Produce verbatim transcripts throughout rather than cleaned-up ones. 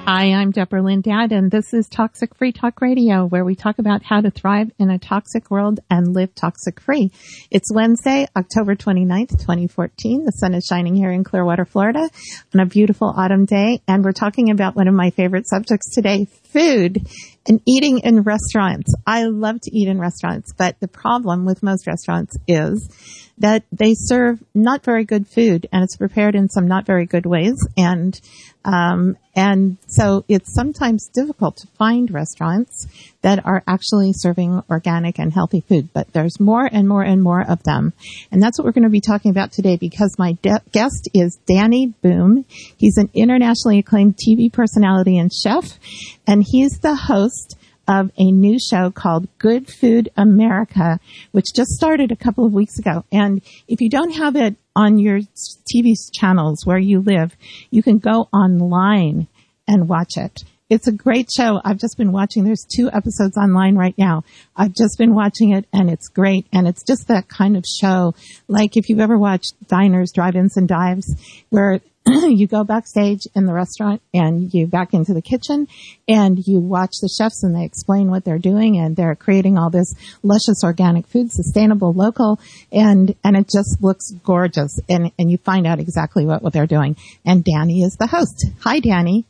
Hi, I'm Deborah Lynn Dad, and this is Toxic Free Talk Radio, where we talk about how to thrive in a toxic world and live toxic free. It's Wednesday, October twenty-ninth, twenty fourteen. The sun is shining here in Clearwater, Florida on a beautiful autumn day, and we're talking about one of my favorite subjects today, food and eating in restaurants. I love to eat in restaurants, but the problem with most restaurants is that they serve not very good food, and it's prepared in some not very good ways. And, um, and so it's sometimes difficult to find restaurants that are actually serving organic and healthy food, but there's more and more and more of them. And that's what we're going to be talking about today, because my de- guest is Danny Boom. He's an internationally acclaimed T V personality and chef, and he's the host of a new show called Good Food America, which just started a couple of weeks ago. And if you don't have it on your T V channels where you live, you can go online and watch it. It's a great show. I've just been watching. There's two episodes online right now. I've just been watching it, and it's great. And it's just that kind of show. Like if you've ever watched Diners, Drive-Ins, and Dives, where you go backstage in the restaurant and you back into the kitchen and you watch the chefs and they explain what they're doing, and they're creating all this luscious organic food, sustainable, local, and, and it just looks gorgeous. And, and you find out exactly what, what they're doing. And Danny is the host. Hi, Danny.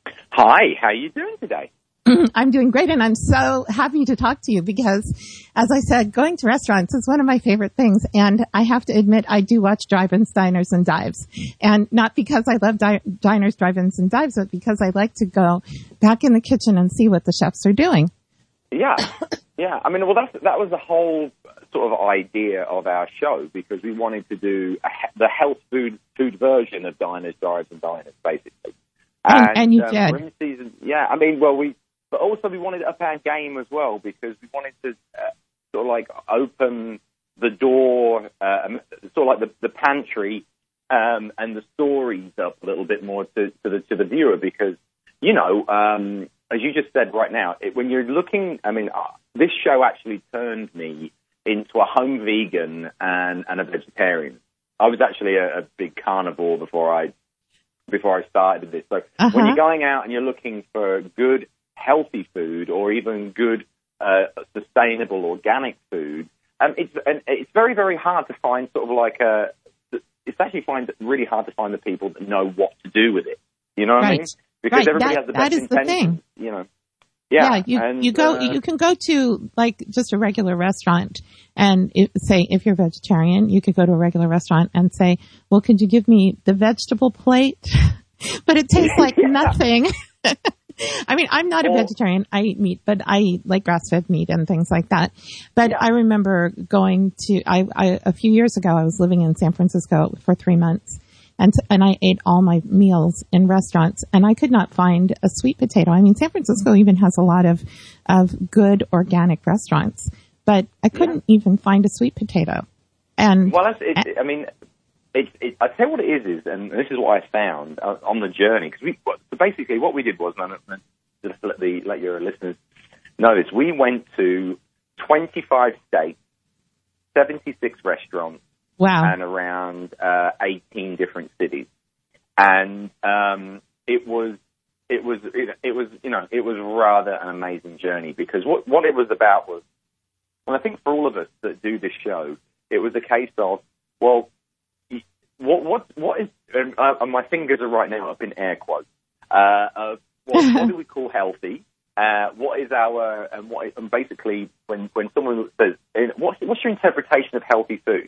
Hi, how are you doing today? I'm doing great, and I'm so happy to talk to you because, as I said, going to restaurants is one of my favorite things, and I have to admit I do watch drive-ins, diners, and dives, and not because I love di- diners, drive-ins, and dives, but because I like to go back in the kitchen and see what the chefs are doing. Yeah, yeah. I mean, well, that's, that was the whole sort of idea of our show, because we wanted to do a, the health food food version of Diners, Dives, and Diners, basically. And, and, and you um, did. We're in season, yeah, I mean, well, we... But also we wanted to up our game as well, because we wanted to uh, sort of like open the door, uh, sort of like the, the pantry um, and the stories up a little bit more to, to the to the viewer, because, you know, um, as you just said right now, it, when you're looking, I mean, uh, this show actually turned me into a home vegan and, and a vegetarian. I was actually a, a big carnivore before I before I started this. So uh-huh. when you're going out and you're looking for good, healthy food, or even good, uh, sustainable, organic food, um, it's and it's very, very hard to find sort of like a. It's actually find really hard to find the people that know what to do with it. You know what right. I mean? Because right. everybody that, has the best that is intentions. The thing. You know. Yeah, yeah you, and, you go. Uh, you can go to like just a regular restaurant, and it, say if you're vegetarian, you could go to a regular restaurant and say, "Well, could you give me the vegetable plate?" But it tastes like yeah. nothing. I mean, I'm not well, a vegetarian. I eat meat, but I eat like grass-fed meat and things like that. But yeah. I remember going to, I, I, a few years ago, I was living in San Francisco for three months and, and I ate all my meals in restaurants, and I could not find a sweet potato. I mean, San Francisco even has a lot of, of good organic restaurants, but I couldn't yeah. even find a sweet potato. And well, that's, it, I mean, It, it, I tell you what it is, is, and this is what I found uh, on the journey. Because we, so basically, what we did was, and I'm, just let the let your listeners know this, we went to twenty-five states, seventy-six restaurants, wow, and around uh, eighteen different cities, and um, it was it was it, it was you know it was rather an amazing journey, because what what it was about was, and I think for all of us that do this show, it was a case of, well, What what what is? And uh, my fingers are right now up in air quotes. Uh, uh, what, what do we call healthy? Uh, what is our and what? Is, and basically, when, when someone says, "What's what's your interpretation of healthy food?"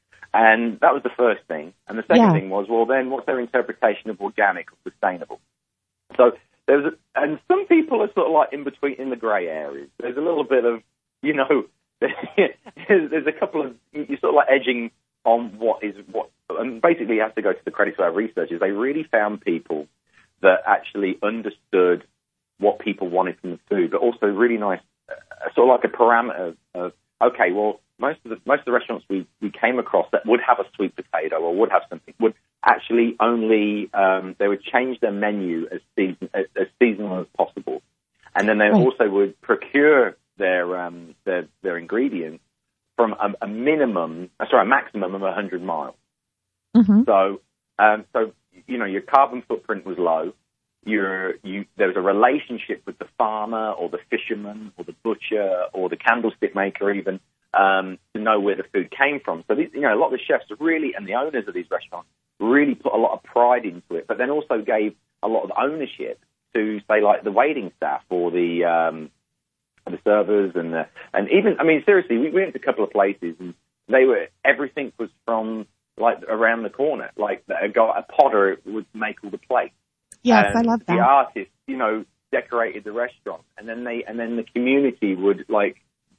And that was the first thing. And the second yeah. thing was, well, then what's their interpretation of organic or sustainable? So there's a, and some people are sort of like in between, in the grey areas. There's a little bit of, you know, there's, there's a couple of you're sort of like edging on what is what. And basically, you have to go to the credit to our researchers. They really found people that actually understood what people wanted from the food, but also really nice, uh, sort of like a parameter of, okay, well, most of the most of the restaurants we, we came across that would have a sweet potato or would have something would actually only um, they would change their menu as season as, as seasonal as possible, and then they right. also would procure their um, their their ingredients from a, a minimum, sorry, a maximum of one hundred miles. Mm-hmm. So, um, so you know, your carbon footprint was low. you're, you, there's a relationship with the farmer or the fisherman or the butcher or the candlestick maker even, um, to know where the food came from. So, these, you know, a lot of the chefs really, and the owners of these restaurants, really put a lot of pride into it, but then also gave a lot of ownership to, say, like the waiting staff or the um, the servers and the, and even, I mean, seriously, we went to a couple of places and they were, everything was from like around the corner. Like a guy, a potter would make all the plates. Yes, and I love that. The artist, you know, decorated the restaurant, and then they, and then the community would like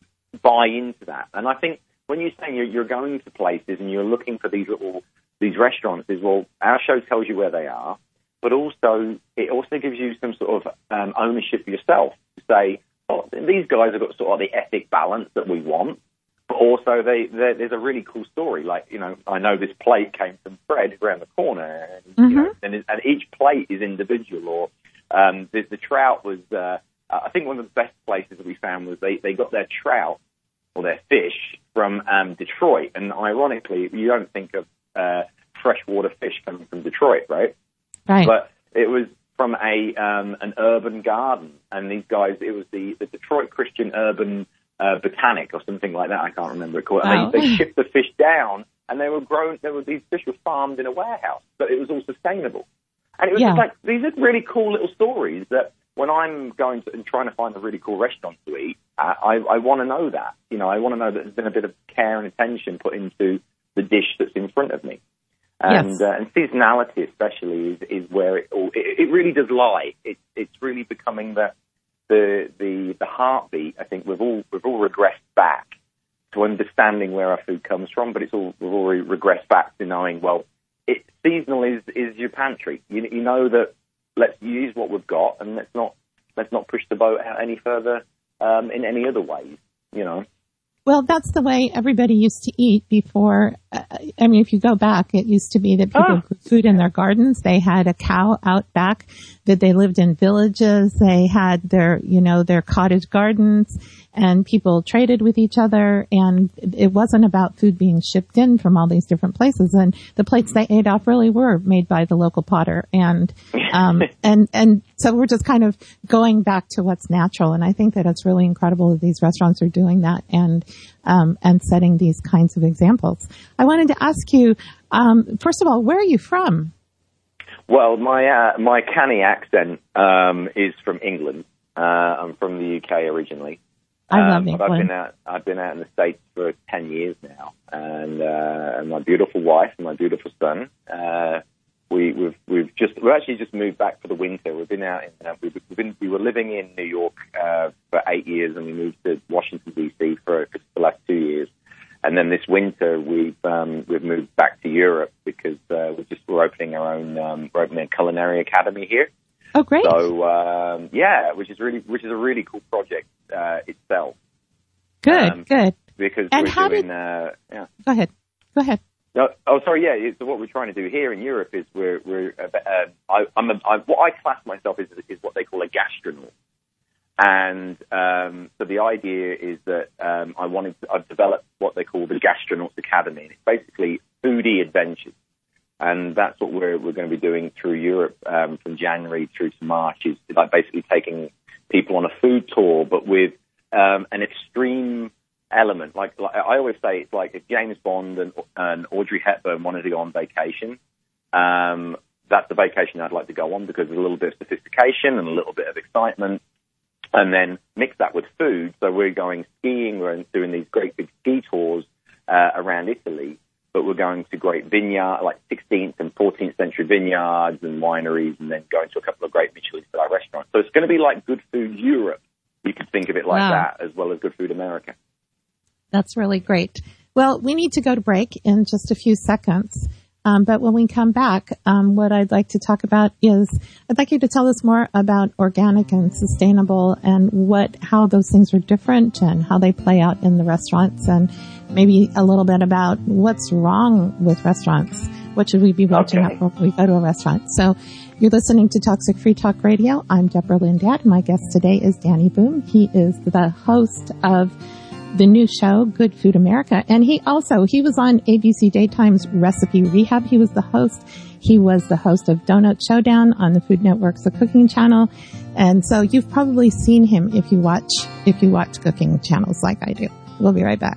buy into that. And I think when you're saying you're, you're going to places and you're looking for these little these restaurants, is well, our show tells you where they are, but also it also gives you some sort of um, ownership for yourself to say, oh, these guys have got sort of the ethic balance that we want, but also they, there's a really cool story. Like, you know, I know this plate came from Fred around the corner, and, mm-hmm. you know, and, it, and each plate is individual. Or um, the, the trout was, uh, I think one of the best places that we found was they, they got their trout or their fish from um, Detroit. And ironically, you don't think of uh, freshwater fish coming from Detroit, right? Right. But it was from a um, an urban garden, and these guys, it was the, the Detroit Christian Urban uh, Botanic or something like that. I can't remember it called. Wow. And they, they shipped the fish down, and they were grown. There were these fish were farmed in a warehouse, but it was all sustainable. And it was yeah. just like these are really cool little stories that when I'm going to and trying to find a really cool restaurant to eat, uh, I, I want to know that. You know, I want to know that there's been a bit of care and attention put into the dish that's in front of me. And, yes. uh, and seasonality especially is, is where it all, it, it really does lie. It, it's really becoming the, the, the, the heartbeat. I think we've all, we've all regressed back to understanding where our food comes from, but it's all, we've all regressed back to knowing, well, it, seasonal is, is your pantry. You, you know that let's use what we've got and let's not, let's not push the boat out any further, um, in any other ways, you know. Well, that's the way everybody used to eat before. Uh, I mean, if you go back, it used to be that people ah. grew food in their gardens. They had a cow out back, that they lived in villages. They had their, you know, their cottage gardens, and people traded with each other. And it wasn't about food being shipped in from all these different places. And the plates they ate off really were made by the local potter. And, um, and, and so we're just kind of going back to what's natural. And I think that it's really incredible that these restaurants are doing that and, um, and setting these kinds of examples. I wanted to ask you, um, first of all, where are you from? Well, my, uh, my canny accent, um, is from England. Uh, I'm from the U K originally. I love um, England. But I've been out, I've been out in the States for ten years now. And, uh, and my beautiful wife and my beautiful son, uh, we, we've, we've just, we've actually just moved back for the winter. We've been out in, uh, we've, we've been, we were living in New York, uh, for eight years, and we moved to Washington, D C for, for the last two years. And then this winter we've, um, we've moved back to Europe because, uh, we're just, we're opening our own, um, we're opening a culinary academy here. Oh, great. So, um, yeah, which is really, which is a really cool project, uh, itself. Good, um, good. Because and we're how doing, did, uh, yeah. Go ahead. Go ahead. No, oh, sorry. Yeah. So what we're trying to do here in Europe is we're, we're, uh, uh, I, I'm, a, I, what I class myself as is what they call a gastronaut. And, um, so the idea is that, um, I wanted to, I've developed what they call the Gastronauts Academy. And it's basically foodie adventures. And that's what we're, we're going to be doing through Europe, um, from January through to March, is like basically taking people on a food tour, but with, um, an extreme element. Like, like I always say, it's like if James Bond and, and Audrey Hepburn wanted to go on vacation, um, that's the vacation I'd like to go on, because there's a little bit of sophistication and a little bit of excitement, and then mix that with food. So we're going skiing, we're doing these great big ski tours, uh, around Italy, but we're going to great vineyard, like sixteenth and fourteenth century vineyards and wineries, and then going to a couple of great Michelin-star restaurants. So it's going to be like Good Food Europe. You could think of it like wow. that, as well as Good Food America. That's really great. Well, we need to go to break in just a few seconds. Um, but when we come back, um, what I'd like to talk about is I'd like you to tell us more about organic and sustainable, and what, how those things are different and how they play out in the restaurants, and maybe a little bit about what's wrong with restaurants. What should we be watching okay. out for when we go to a restaurant? So you're listening to Toxic Free Talk Radio. I'm Deborah Lynn Dad. My guest today is Danny Boom. He is the host of the new show, Good Food America. And he also, he was on A B C Daytime's Recipe Rehab. He was the host. He was the host of Donut Showdown on the Food Network's The Cooking Channel. And so you've probably seen him if you watch, if you watch cooking channels like I do. We'll be right back.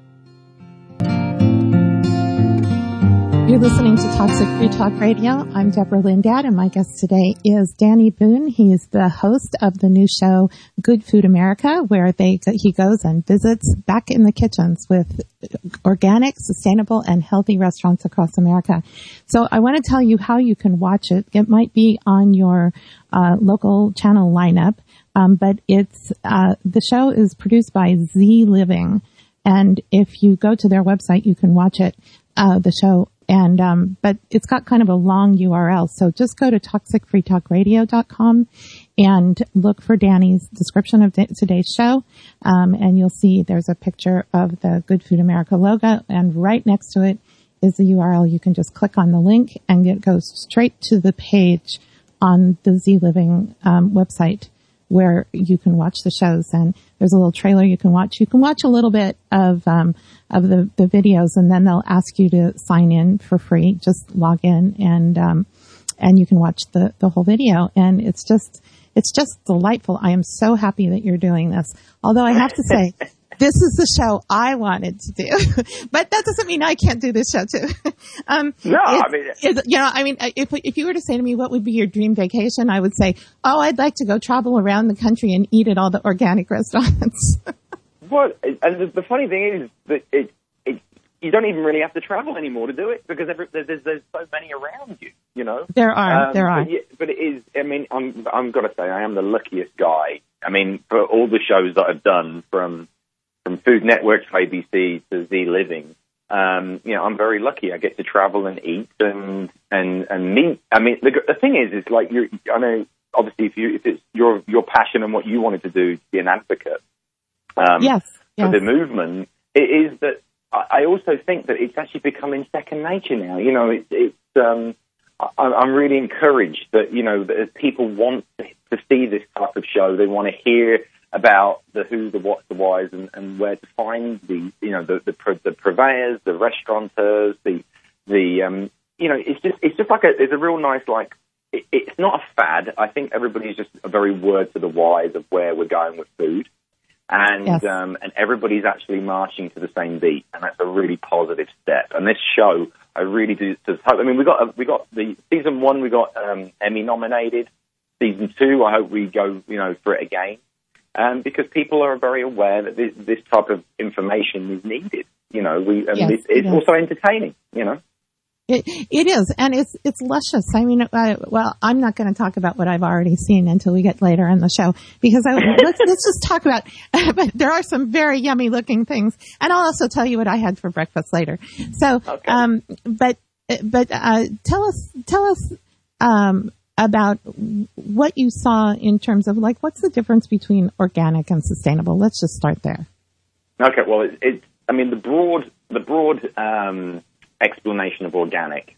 You're listening to Toxic Free Talk Radio. I'm Deborah Lindad, and my guest today is Danny Boone. He is the host of the new show, Good Food America, where they he goes and visits back in the kitchens with organic, sustainable, and healthy restaurants across America. So I want to tell you how you can watch it. It might be on your uh, local channel lineup, um, but it's uh, the show is produced by Z Living, and if you go to their website, you can watch it. Uh, the show. And, um, but it's got kind of a long U R L. So just go to toxic free talk radio dot com and look for Danny's description of today's show. Um, and you'll see there's a picture of the Good Food America logo. And right next to it is the U R L. You can just click on the link and it goes straight to the page on the Z Living, um, website where you can watch the shows. And there's a little trailer you can watch. You can watch a little bit of, um, of the, the videos, and then they'll ask you to sign in for free. Just log in and, um, and you can watch the, the whole video. And it's just, it's just delightful. I am so happy that you're doing this. Although I have to say, this is the show I wanted to do, but that doesn't mean I can't do this show too. um, no, I mean, it's, you know, I mean, if, if you were to say to me, what would be your dream vacation? I would say, oh, I'd like to go travel around the country and eat at all the organic restaurants. Well, and the, the funny thing is that it, it, you don't even really have to travel anymore to do it because every, there's, there's so many around you, you know? There are, um, there are. But, yeah, but it is, I mean, I'm, I'm got to say, I am the luckiest guy. I mean, for all the shows that I've done from, from Food Network to A B C to Z Living, um, you know, I'm very lucky. I get to travel and eat and, and, and meet. I mean, the, the thing is, is like, you're, I know, obviously, if you, if it's your, your passion and what you wanted to do to be an advocate, Um, yes, yes. for the movement, it is that I also think that it's actually becoming second nature now. You know, it, it's um, I, I'm really encouraged that, you know, that people want to, to see this type of show. They want to hear about the who, the what, the whys, and, and where to find the, you know, the the, the purveyors, the restaurateurs, the the um, you know, it's just it's just like a it's a real nice like it, it's not a fad. I think everybody's just a very word to the wise of where we're going with food. And yes. um, and everybody's actually marching to the same beat, and that's a really positive step. And this show, I really do. To, I mean, we got we got the season one, we got um, Emmy nominated. Season two, I hope we go, you know, for it again, um, because people are very aware that this, this type of information is needed. You know, we and yes, it's, it's yes. also entertaining. You know. It, it is, and it's it's luscious. I mean, uh, well, I'm not going to talk about what I've already seen until we get later in the show, because I, let's, let's just talk about, but there are some very yummy looking things, and I'll also tell you what I had for breakfast later. So, okay. um, but, but, uh, tell us, tell us, um, about what you saw in terms of, like, what's the difference between organic and sustainable? Let's just start there. Okay, well, it's, it, I mean, the broad, the broad, um, explanation of organic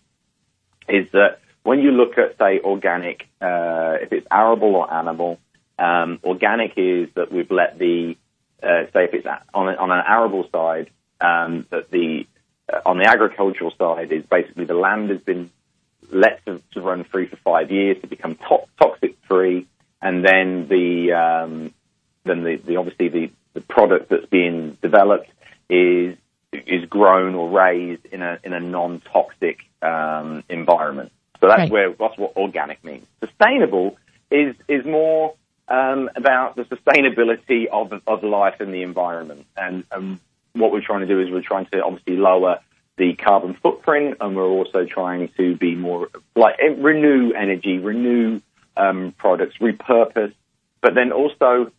is that when you look at, say, organic, uh, if it's arable or animal, um, organic is that we've let the, uh, say, if it's on, a, on an arable side, um, that the, uh, on the agricultural side is basically the land has been let to, to run free for five years to become to- toxic free, and then the, um, then the, the obviously the, the product that's being developed is is grown or raised in a in a non-toxic um, environment. So that's right. where that's what organic means. Sustainable is is more um, about the sustainability of of life in the environment, and um, what we're trying to do is we're trying to obviously lower the carbon footprint, and we're also trying to be more like renew energy, renew um, products, repurpose, but then also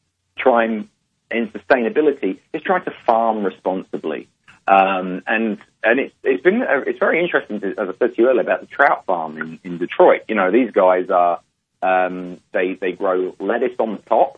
try and in sustainability is trying to farm responsibly. Um, and and it's it's been uh, it's very interesting, to, as I said to you earlier, about the trout farm in, in Detroit. You know, these guys are um, they they grow lettuce on the top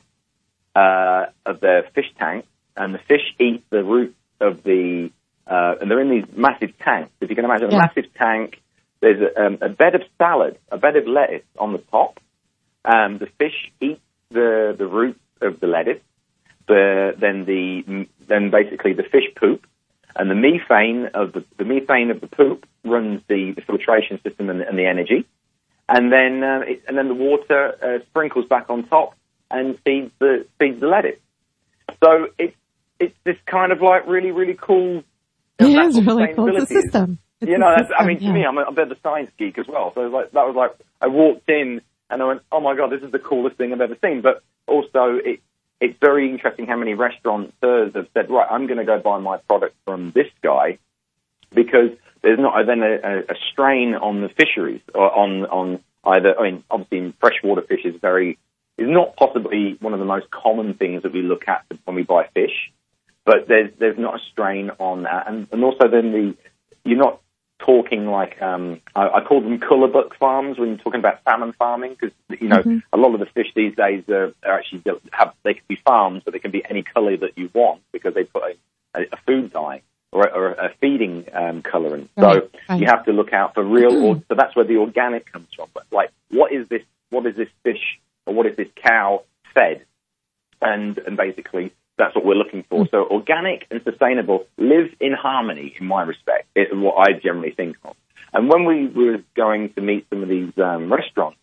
uh, of their fish tank, and the fish eat the root of the uh, and they're in these massive tanks. If you can imagine yeah. a massive tank, there's a, um, a bed of salad, a bed of lettuce on the top. Um, the fish eat the the root of the lettuce. The, then the then basically the fish poop, and the methane of the, the methane of the poop runs the, the filtration system and, and the energy, and then uh, it, and then the water uh, sprinkles back on top and feeds the feeds the lettuce. So it's it's this kind of like really really cool. It is really cool. It's a system. It's you know, a that's, system, I mean, to yeah. me, I'm a, a bit of a science geek as well. So it was like, that was like, I walked in and I went, oh my God, this is the coolest thing I've ever seen. But also, it, it's very interesting how many restaurateurs have said, right, I'm going to go buy my product from this guy because there's not then a, a strain on the fisheries or on, on either, I mean, obviously freshwater fish is very, is not possibly one of the most common things that we look at when we buy fish, but there's, there's not a strain on that. And, and also then the, you're not talking like, um, I, I call them colour book farms when you're talking about salmon farming, because, you know, mm-hmm. a lot of the fish these days are, are actually, have, they can be farms, but they can be any colour that you want because they put a, a food dye or, or a feeding um, colour in. Right. So right. you have to look out for real, mm-hmm. or, so that's where the organic comes from. But like, what is this, what is this fish or what is this cow fed? And, and basically, that's what we're looking for. So organic and sustainable live in harmony, in my respect, is what I generally think of. And when we were going to meet some of these um, restaurants,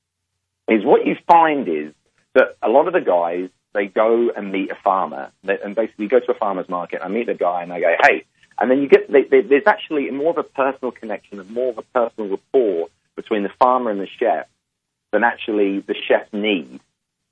is what you find is that a lot of the guys, they go and meet a farmer, they, and basically go to a farmer's market, I meet the guy, and I go, hey, and then you get, they, they, there's actually more of a personal connection and more of a personal rapport between the farmer and the chef than actually the chef needs.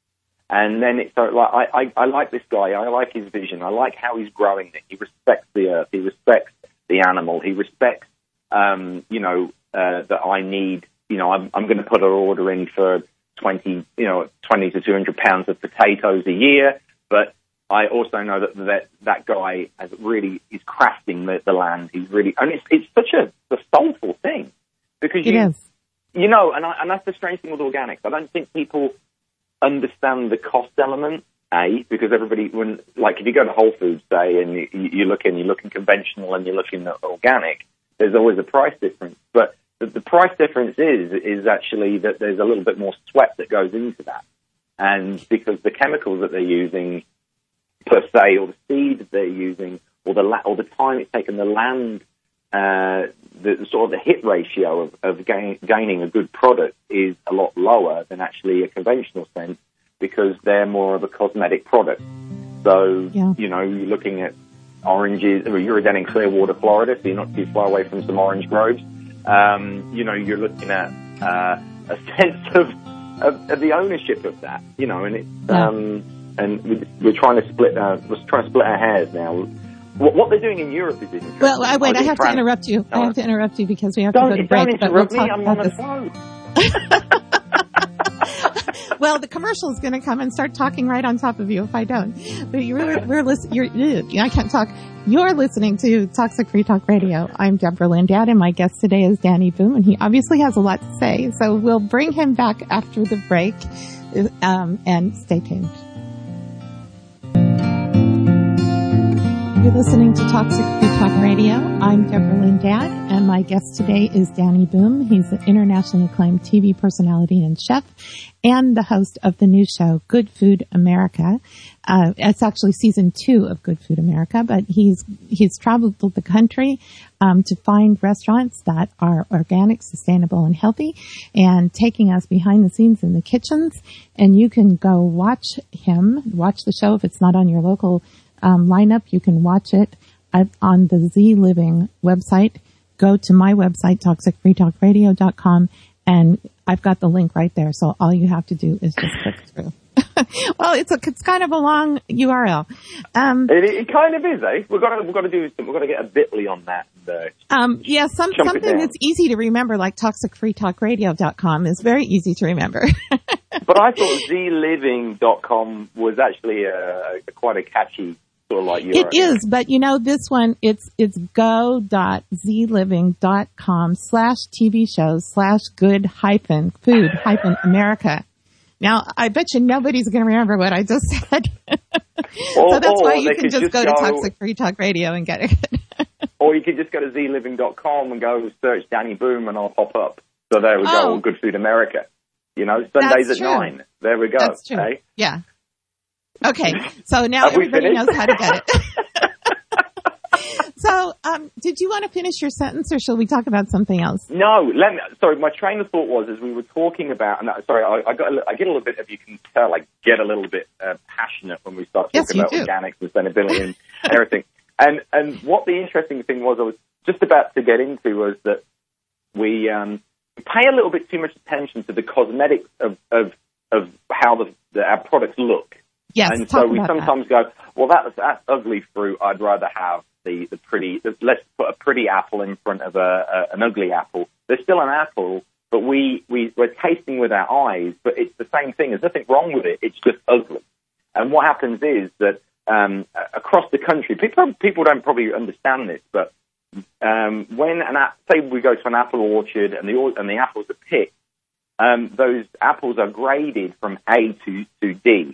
And then it's like, I, I, I like this guy. I like his vision. I like how he's growing it. He respects the earth. He respects the animal. He respects, um, you know, uh, that I need, you know, I'm, I'm going to put an order in for twenty, you know, twenty to two hundred pounds of potatoes a year. But I also know that that, that guy has really is crafting the, the land. He's really, and it's, it's such a, a soulful thing because it you, is. you know, and I, and that's the strange thing with organics. I don't think people understand the cost element, A, because everybody, when like if you go to Whole Foods, say, and you, you look in, you're looking conventional and you're looking at organic, there's always a price difference. But the, the price difference is is actually that there's a little bit more sweat that goes into that. And because the chemicals that they're using, per se, or the seed that they're using, or the la- or the time it's taken the land, uh, the sort of the hit ratio of, of gain, gaining a good product is a lot lower than actually a conventional sense because they're more of a cosmetic product. So, yeah. you know, you're looking at oranges, or you're down in Clearwater, Florida, so you're not too far away from some orange groves. Um, you know, you're looking at uh, a sense of, of, of the ownership of that, you know, and it's, yeah. um, and we, we're trying to split, uh, we're trying to split our hairs now. What, what they're doing in Europe is interesting. Well, I, wait, I, I have France. to interrupt you. Oh. I have to interrupt you because we have don't, to go to break. Don't interrupt me, I'm on the phone. Well, the commercial is going to come and start talking right on top of you if I don't. But you're, we're listening, you're, I can't talk. You're listening to Toxic Free Talk Radio. I'm Deborah Lindad, and my guest today is Danny Boom, and he obviously has a lot to say. So we'll bring him back after the break, um, and stay tuned. You're listening to Toxic Free Talk Radio. I'm Deborah Lindad, and my guest today is Danny Boom. He's an internationally acclaimed T V personality and chef, and the host of the new show, Good Food America. Uh, it's actually season two of Good Food America, but he's he's traveled the country um, to find restaurants that are organic, sustainable, and healthy, and taking us behind the scenes in the kitchens. And you can go watch him, watch the show if it's not on your local Um, lineup. You can watch it at, on the Z Living website. Go to my website, toxic free talk radio dot com, and I've got the link right there. So all you have to do is just click through. Well, it's a, it's kind of a long U R L. Um, it, it kind of is, eh? We've got to, we've got to do, we've got to get a Bitly on that. And, uh, um, yeah, some, something that's easy to remember, like toxic free talk radio dot com is very easy to remember. But I thought z living dot com was actually a, a quite a catchy sort of like U R L. It is, but you know, this one, it's, it's go dot z living dot com slash TV shows slash good hyphen food hyphen America. Now, I bet you nobody's going to remember what I just said. Or, so that's why you can just, just go, go to Toxic Free Talk Radio and get it. Or you could just go to z living dot com and go search Danny Boom and I'll pop up. So there we oh. go, Good Food America. You know, Sundays that's at true. nine. There we go. That's true. Eh? Yeah. Okay, so now Have we everybody finished? knows how to get it. So, um, did you want to finish your sentence, or shall we talk about something else? No, let me. Sorry, my train of thought was as we were talking about. And sorry, I, I got. A, I get a little bit. If you can tell, I get a little bit uh, passionate when we start Yes, talking about you do. organics, sustainability, and everything. And and what the interesting thing was, I was just about to get into was that we um, pay a little bit too much attention to the cosmetics of of, of how the, the our products look. Yes, and talk so we about sometimes that. go, well, that's that's ugly fruit. I'd rather have the the pretty. The, let's put a pretty apple in front of a, a an ugly apple. There's still an apple, but we we we're tasting with our eyes. But it's the same thing. There's nothing wrong with it. It's just ugly. And what happens is that um, across the country, people people don't probably understand this, but um, when an app, say we go to an apple orchard and the and the apples are picked, um, those apples are graded from A to to D.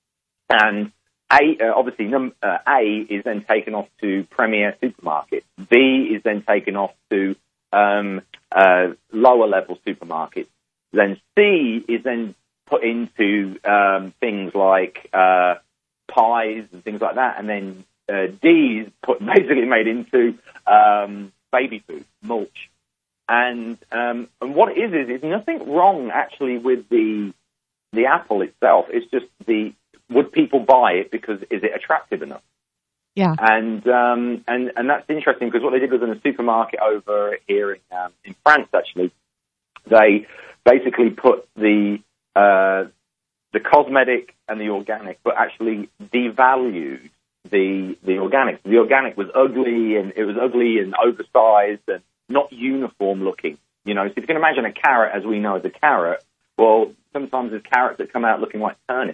And A, uh, obviously, num- uh, A is then taken off to Premier Supermarket. B is then taken off to um, uh, lower level supermarkets. Then C is then put into um, things like uh, pies and things like that. And then uh, D is put, basically made into um, baby food, mulch. And um, and what it is is, is nothing wrong actually with the the apple itself. It's just the would people buy it because is it attractive enough? Yeah. And um, and and that's interesting because what they did was in a supermarket over here in um, in France actually, they basically put the uh, the cosmetic and the organic, but actually devalued the the organic. The organic was ugly and it was ugly and oversized and not uniform looking. You know, so if you can imagine a carrot as we know as a carrot, well, sometimes there's carrots that come out looking like turnips.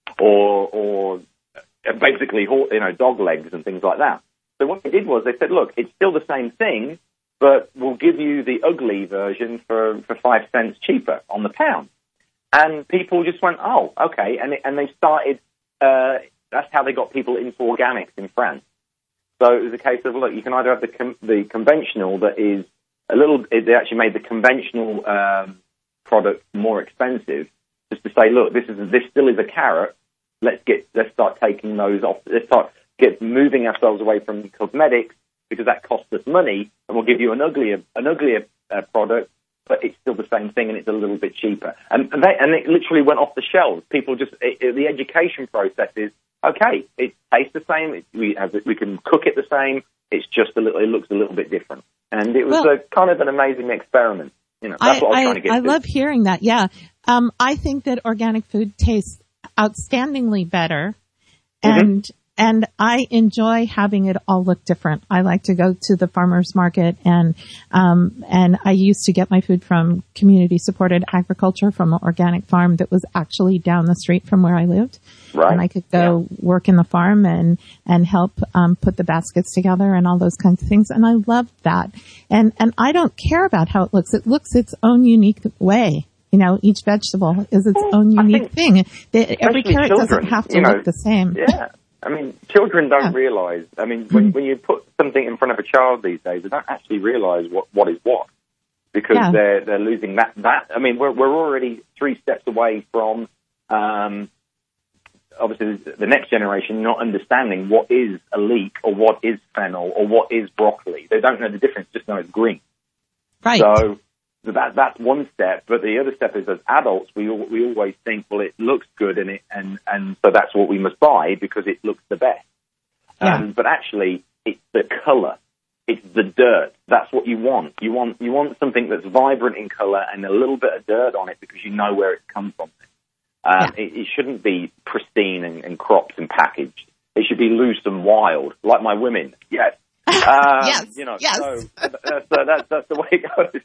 Or, or basically, you know, dog legs and things like that. So what they did was they said, look, it's still the same thing, but we'll give you the ugly version for, for five cents cheaper on the pound. And people just went, oh, okay. And, it, and they started, uh, that's how they got people into organics in France. So it was a case of, look, you can either have the com- the conventional that is a little, they actually made the conventional um, product more expensive, just to say, look, this is this still is a carrot. Let's get let's start taking those off. Let's start get moving ourselves away from cosmetics because that costs us money, and we'll give you an uglier an uglier uh, product, but it's still the same thing and it's a little bit cheaper. And and, they, and it literally went off the shelves. People just it, it, the education process is okay. It tastes the same. It, we have we can cook it the same. It's just a little. It looks a little bit different. And it was well, a, kind of an amazing experiment. You know, that's I, what I was I, trying to get I to. love hearing that. Yeah. Um, I think that organic food tastes outstandingly better. And, mm-hmm. and I enjoy having it all look different. I like to go to the farmer's market and, um, and I used to get my food from community supported agriculture from an organic farm that was actually down the street from where I lived. Right. And I could go yeah. work in the farm and, and help, um, put the baskets together and all those kinds of things. And I loved that. And, and I don't care about how it looks. It looks its own unique way. You know, each vegetable is its well, own unique thing. They, every carrot children, doesn't have to you know, look the same. Yeah. I mean, children don't yeah. realize. I mean, when, when you put something in front of a child these days, they don't actually realize what, what is what. Because yeah. they're they're losing that, that. I mean, we're we're already three steps away from um, obviously the next generation not understanding what is a leek or what is fennel or what is broccoli. They don't know the difference, just know it's green. Right. So that that's one step. But the other step is, as adults, we we always think, well, it looks good, and it and and so that's what we must buy because it looks the best. Yeah. Um, but actually, it's the color. It's the dirt. That's what you want. You want you want something that's vibrant in color and a little bit of dirt on it because you know where it's come from. Um, yeah. it, it shouldn't be pristine and, and cropped and packaged. It should be loose and wild, like my women. Yes. Um, yes. You know. Yes. So that's, uh, that's that's the way it goes.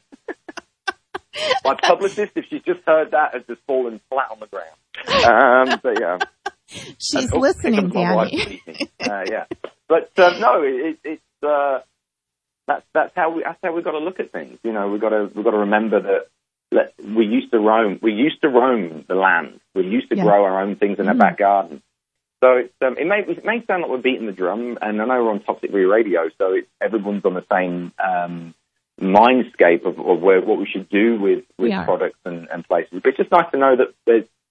My publicist, if she's just heard that, has just fallen flat on the ground. Um, but yeah. She's and, oh, listening, Danny. uh, yeah. But uh, no, it, it, it's. Uh, That's that's how we that's how we've got to look at things. You know, we've got to we've got to remember that let, we used to roam we used to roam the land. We used to yeah. grow our own things in mm-hmm. our back garden. So it's, um, it may it may sound like we're beating the drum, and I know we're on Toxic Free Radio, so it's, everyone's on the same um, mindscape of, of where what we should do with, with products and, and places. But it's just nice to know that there's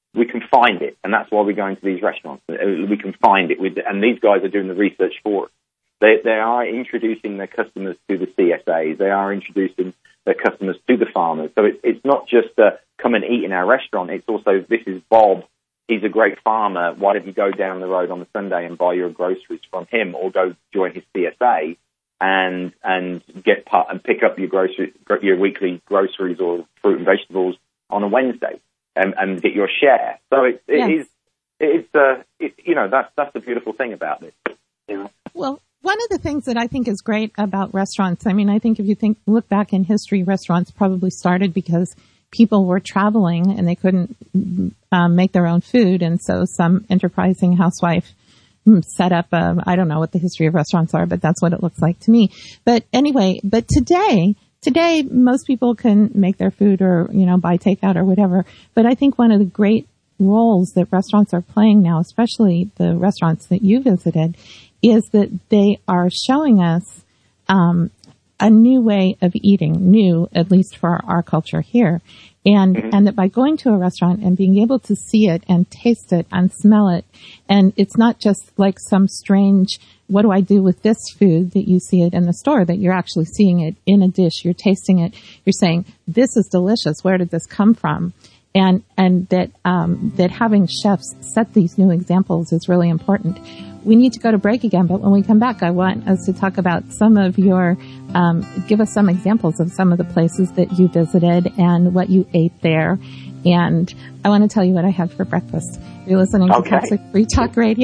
we can find it, and that's why we're going to these restaurants. We can find it, with, and these guys are doing the research for us. They, they are introducing their customers to the C S As. They are introducing their customers to the farmers. So it, it's not just uh, come and eat in our restaurant. It's also, this is Bob. He's a great farmer. Why don't you go down the road on a Sunday and buy your groceries from him, or go join his C S A and and get part, and pick up your grocery, your weekly groceries or fruit and vegetables on a Wednesday, and, and get your share. So it, it yes. is it's uh it, you know that's that's the beautiful thing about this. You know? Well, one of the things that I think is great about restaurants, I mean, I think if you think look back in history, restaurants probably started because people were traveling and they couldn't um, make their own food. And so some enterprising housewife set up a, I don't know what the history of restaurants are, but that's what it looks like to me. But anyway, but today, today most people can make their food or, you know, buy takeout or whatever. But I think one of the great roles that restaurants are playing now, especially the restaurants that you visited, is that they are showing us um, a new way of eating, new, at least for our culture here. And, mm-hmm. and that by going to a restaurant and being able to see it and taste it and smell it, and it's not just like some strange, what do I do with this food that you see it in the store, that you're actually seeing it in a dish, you're tasting it, you're saying, this is delicious, where did this come from? And, and that, um, that having chefs set these new examples is really important. We need to go to break again, but when we come back, I want us to talk about some of your, um, give us some examples of some of the places that you visited and what you ate there. And I want to tell you what I had for breakfast. You're listening to okay. Toxic Free Talk Radio.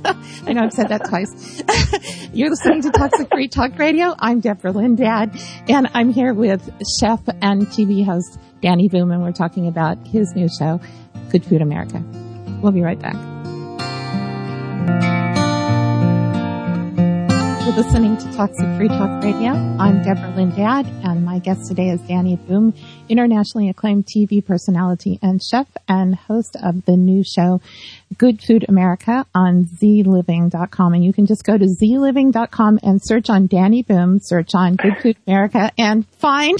I know I've said that twice. You're listening to Toxic Free Talk Radio. I'm Deborah Lindad, and I'm here with chef and T V host Danny Boom, and we're talking about his new show, Good Food America. We'll be right back. You're listening to Toxic Free Talk Radio. I'm Deborah Lindad, and my guest today is Danny Boom, internationally acclaimed T V personality and chef and host of the new show, Good Food America, on z living dot com. And you can just go to z living dot com and search on Danny Boom, search on Good Food America, and find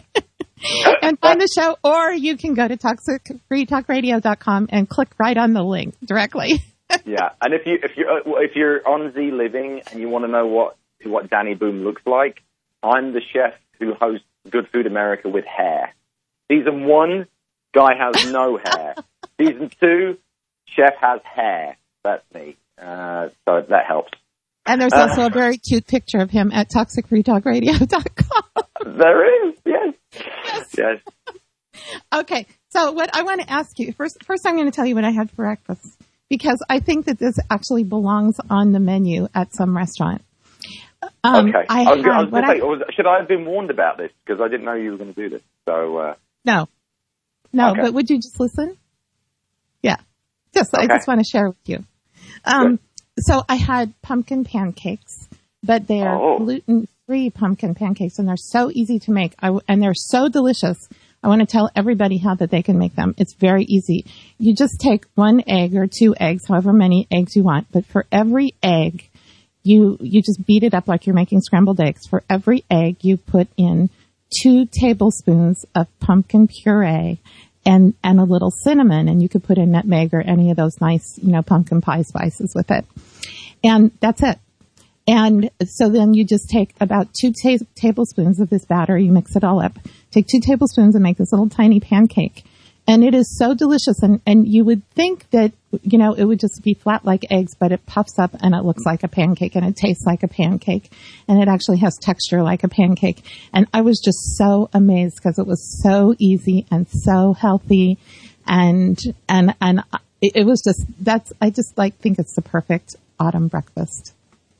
and find the show. Or you can go to toxic free talk radio dot com and click right on the link directly. Yeah, and if you if you if you're on Z Living and you want to know what what Danny Boom looks like, I'm the chef who hosts Good Food America with hair. Season one, guy has no hair. Season two, chef has hair. That's me. Uh, so that helps. And there's also uh, a very cute picture of him at toxic free talk radio dot com. There is, yes, yes. yes. Okay, so what I want to ask you first. First, I'm going to tell you what I had for breakfast, because I think that this actually belongs on the menu at some restaurant. Um, okay. I, I was, had, I was what say, I, was, should I have been warned about this? Because I didn't know you were going to do this. So uh, No. No, okay. But would you just listen? Yeah. Just, okay. I just want to share with you. Um, so I had pumpkin pancakes, but they're oh. gluten-free pumpkin pancakes, and they're so easy to make, I, and they're so delicious. I want to tell everybody how that they can make them. It's very easy. You just take one egg or two eggs, however many eggs you want. But for every egg, you you just beat it up like you're making scrambled eggs. For every egg, you put in two tablespoons of pumpkin puree and and a little cinnamon. And you could put in nutmeg or any of those nice, you know, pumpkin pie spices with it. And that's it. And so then you just take about two ta- tablespoons of this batter. You mix it all up. Take two tablespoons and make this little tiny pancake. And it is so delicious. And, and you would think that, you know, it would just be flat like eggs, but it puffs up and it looks like a pancake and it tastes like a pancake. And it actually has texture like a pancake. And I was just so amazed because it was so easy and so healthy. And, and, and it, it was just, that's, I just like think it's the perfect autumn breakfast.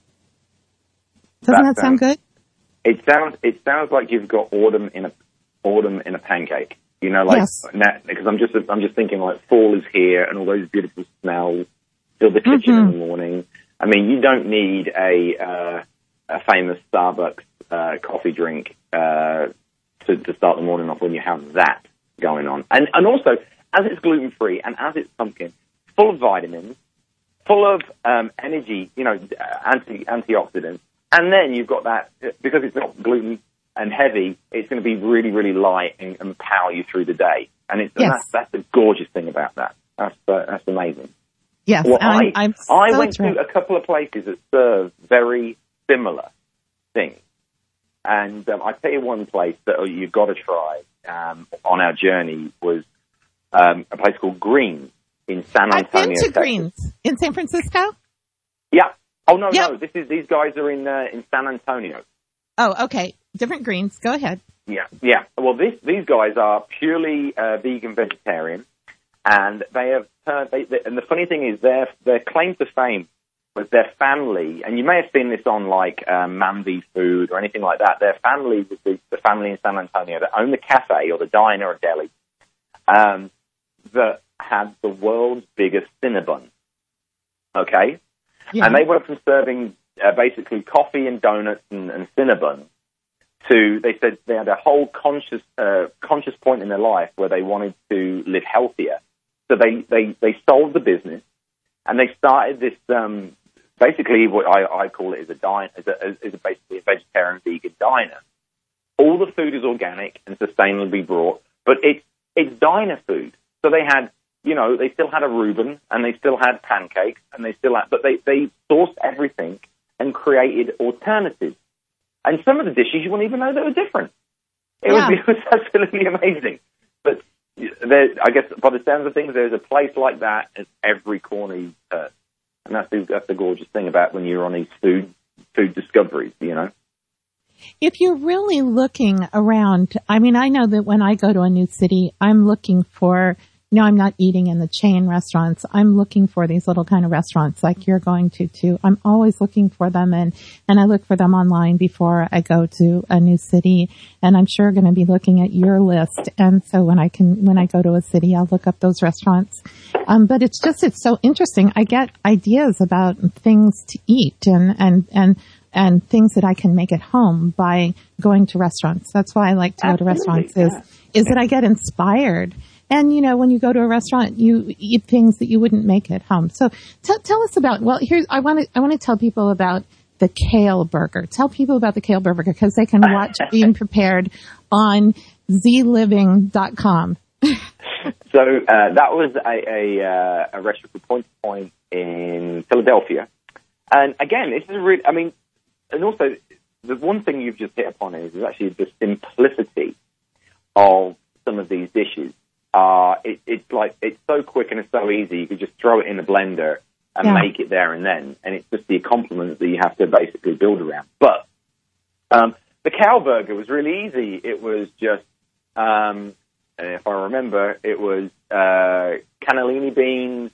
Doesn't that, that sound good? It sounds it sounds like you've got autumn in a autumn in a pancake. You know, like yes. because I'm just I'm just thinking like fall is here and all those beautiful smells fill the kitchen mm-hmm. in the morning. I mean, you don't need a uh, a famous Starbucks uh, coffee drink uh, to, to start the morning off when you have that going on. And and also, as it's gluten free and as it's pumpkin, full of vitamins, full of um, energy, you know, anti antioxidants. And then you've got that, because it's not gluten and heavy, it's going to be really, really light and, and power you through the day. And, it's, yes. and that's, that's the gorgeous thing about that. That's uh, that's amazing. Yes, well, I'm, I, I'm I so went thrilled. to a couple of places that serve very similar things. And um, I tell you one place that you've got to try um, on our journey was um, a place called Greens in San Antonio, I've been to Texas. Greens in San Francisco. Yeah. Oh no, Yep. no. This is these guys are in uh, in San Antonio. Oh, okay. Different Greens. Go ahead. Yeah, yeah. Well, this, these guys are purely uh, vegan vegetarian, and they have turned. They, they, and the funny thing is, their their claim to fame was their family, and you may have seen this on like um, Mandy Food or anything like that. Their family was the, the family in San Antonio that owned the cafe or the diner or deli um, that had the world's biggest Cinnabon. Okay, Yeah. and they went from serving uh, basically coffee and donuts and, and Cinnabon to, they said they had a whole conscious uh, conscious point in their life where they wanted to live healthier. So they, they, they sold the business, and they started this, um, basically what I, I call it is a dine, is a, is a basically a vegetarian vegan diner. All the food is organic and sustainably brought, but it's, it's diner food. So they had, you know, they still had a Reuben, and they still had pancakes, and they still had, but they, they sourced everything and created alternatives. And some of the dishes, you wouldn't even know they were different. It, Yeah. was, it was absolutely amazing. But there, I guess by the sounds of things, there's a place like that at every corner you turn. And that's the, that's the gorgeous thing about when you're on these food food discoveries, you know. If you're really looking around, I mean, I know that when I go to a new city, I'm looking for, you know, I'm not eating in the chain restaurants. I'm looking for these little kind of restaurants like you're going to too. I'm always looking for them, and, and I look for them online before I go to a new city. And I'm sure going to be looking at your list. And so when I can, when I go to a city, I'll look up those restaurants. Um, but it's just, it's so interesting. I get ideas about things to eat and, and, and, and things that I can make at home by going to restaurants. That's why I like to Absolutely, go to restaurants yeah. is, is that I get inspired. And, you know, when you go to a restaurant, you eat things that you wouldn't make at home. So tell, tell us about, well, here's, I want to, I want to tell people about the kale burger. Tell people about the kale burger because they can watch Being Prepared on z living dot com. So uh, that was a, a, uh, a restaurant called Point to Point in Philadelphia. And again, this is really, I mean, and also the one thing you've just hit upon is, is actually the simplicity of some of these dishes. Uh, it, it's like, it's so quick and it's so easy. You could just throw it in the blender and Yeah. make it there and then. And it's just the accompaniment that you have to basically build around. But um, the cow burger was really easy. It was just, um, if I remember, it was uh, cannellini beans,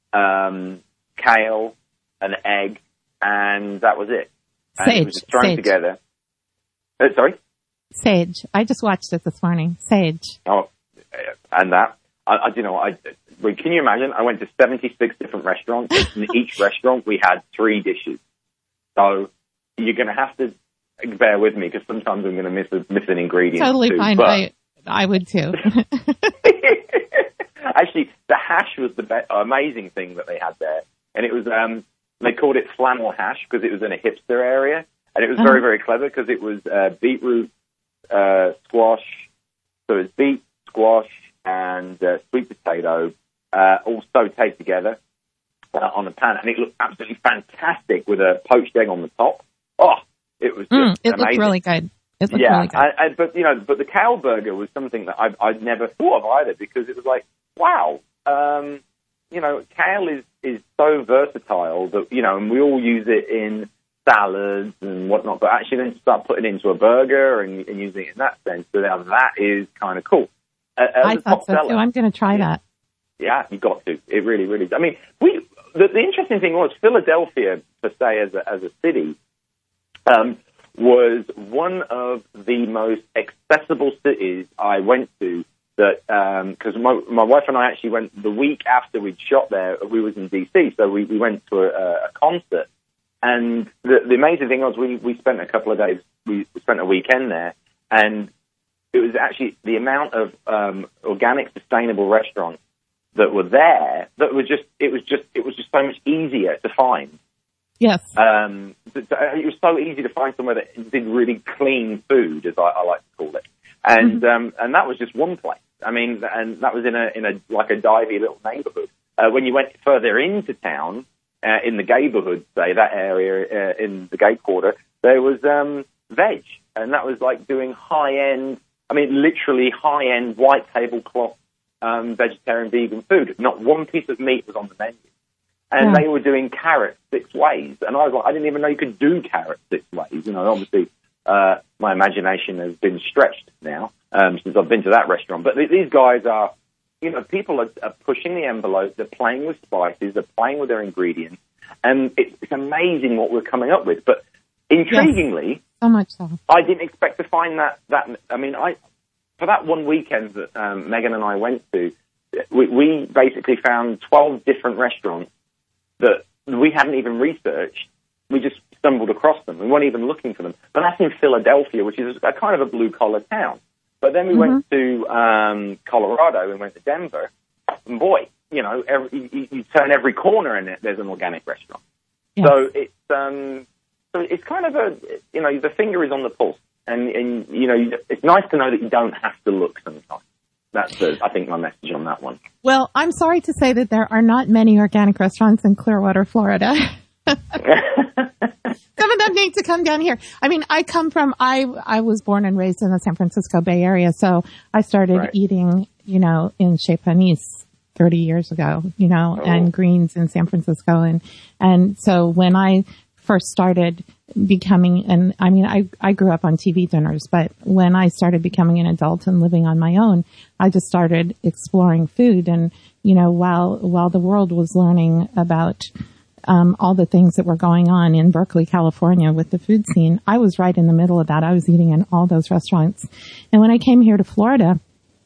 um, kale, an egg, and that was it. And Sage. it was just thrown Sage. together. Uh, sorry? Sage. I just watched it this morning. Sage. Oh, and that. I, I you know, I, well, can you imagine? I went to seventy-six different restaurants. In each restaurant, we had three dishes. So you're going to have to bear with me because sometimes I'm going to miss, a, miss an ingredient. Totally too. fine. But I, I would too. actually, the hash was the be- amazing thing that they had there. And it was, um, they called it flannel hash because it was in a hipster area. And it was very, Uh-huh. very clever because it was uh, beetroot, uh, squash. So it was beet, squash, and uh, sweet potato, uh, all sauteed together uh, on a pan. And it looked absolutely fantastic with a poached egg on the top. Oh, it was just Mm, it amazing. looked really good. It looked yeah, really good. I, I, but you know, but the cow burger was something that I, I'd never thought of either because it was like, wow, um, you know, kale is, is so versatile that, you know, and we all use it in salads and whatnot, but actually then start putting it into a burger and, and using it in that sense, so now that is kind of cool. Uh, I thought so too. I'm going to try yeah. that. Yeah, you got to. It really, really is. I mean, we, the, the interesting thing was Philadelphia, per se, as a, as a city, um, was one of the most accessible cities I went to. That because um, my, my wife and I actually went the week after we'd shot there. We was in D C, so we, we went to a, a concert. And the, the amazing thing was we, we spent a couple of days. We spent a weekend there, and it was actually the amount of um, organic, sustainable restaurants that were there that was just it was just it was just so much easier to find. Yes. Um, it was so easy to find somewhere that did really clean food, as I, I like to call it, and mm-hmm. um, and that was just one place. I mean, and that was in a in a like a divey little neighborhood. Uh, when you went further into town, uh, in the Gayborhood, say that area uh, in the Gay Quarter, there was um, veg, and that was like doing high end. I mean, literally high end white tablecloth um, vegetarian vegan food. Not one piece of meat was on the menu, and yeah. they were doing carrots six ways. And I was like, I didn't even know you could do carrots six ways. You know, obviously, uh, my imagination has been stretched now um, since I've been to that restaurant. But th- these guys are. You know, people are, are pushing the envelope. They're playing with spices. They're playing with their ingredients, and it's, it's amazing what we're coming up with. But intriguingly, yes, so much so. I didn't expect to find that. That I mean, I for that one weekend that um, Megan and I went to, we, we basically found twelve different restaurants that we hadn't even researched. We just stumbled across them. We weren't even looking for them. But that's in Philadelphia, which is a kind of a blue collar town. But then we mm-hmm. went to um, Colorado and went to Denver, and boy, you know, every, you, you turn every corner and there's an organic restaurant. Yes. So it's um, so it's kind of a, you know, the finger is on the pulse, and, and you know, it's nice to know that you don't have to look sometimes. That's the, I think, my message on that one. Well, I'm sorry to say that there are not many organic restaurants in Clearwater, Florida. Some of them need to come down here. I mean, I come from, I I was born and raised in the San Francisco Bay Area, so I started right. eating, you know, in Chez Panisse thirty years ago, you know, oh. and Greens in San Francisco. And, and so when I first started becoming, and I mean, I, I grew up on T V dinners, but when I started becoming an adult and living on my own, I just started exploring food. And, you know, while, while the world was learning about Um, all the things that were going on in Berkeley, California with the food scene, I was right in the middle of that. I was eating in all those restaurants. And when I came here to Florida,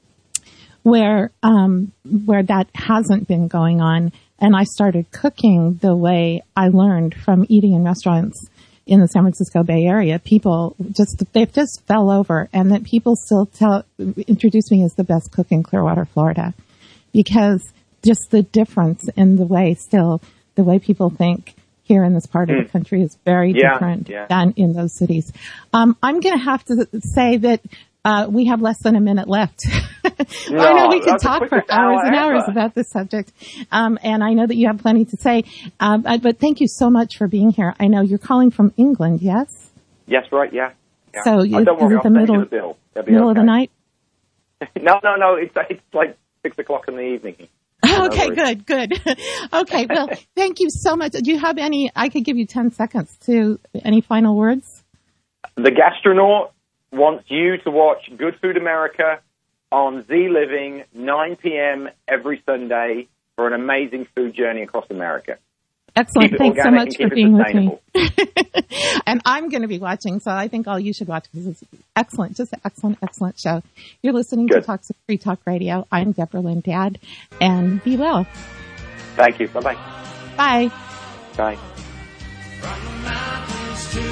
where, um, where that hasn't been going on, and I started cooking the way I learned from eating in restaurants in the San Francisco Bay Area, people just, they just fell over, and that people still tell, introduce me as the best cook in Clearwater, Florida, because just the difference in the way still the way people think here in this part of the country is very yeah, different yeah. than in those cities. Um, I'm going to have to say that uh, we have less than a minute left. No, I know we could talk for hours and ever. hours about this subject, um, and I know that you have plenty to say. Um, but thank you so much for being here. I know you're calling from England, yes? Yes, right, yeah. yeah. So oh, is, don't worry, is it the middle, the bill. middle okay. of the night? no, no, no. It's, it's like six o'clock in the evening. Okay, good, good. Okay, well, thank you so much. Do you have any, I could give you ten seconds to, any final words? The Gastronaut wants you to watch Good Food America on Z Living, nine p.m. every Sunday for an amazing food journey across America. Excellent. Thanks so much for being with me. And I'm going to be watching, so I think all you should watch because it's excellent, just an excellent, excellent show. You're listening Good. to Toxic Free Talk Radio. I'm Deborah Lynn Dad, and be well. Thank you. Bye-bye. Bye. Bye.